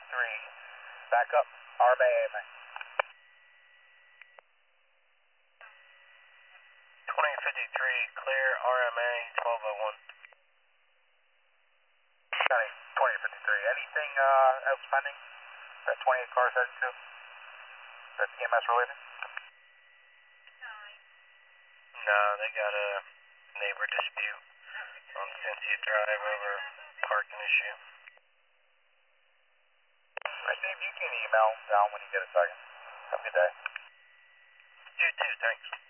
Back up. RMA, AMA. 2053, clear RMA 1201. County 2053. Anything else pending? That 28 cars headed to? That's EMS related? No, they got a neighbor dispute on Cynthia Drive over parking issue. Steve, you can email down when you get a second. Have a good day. You too, thanks.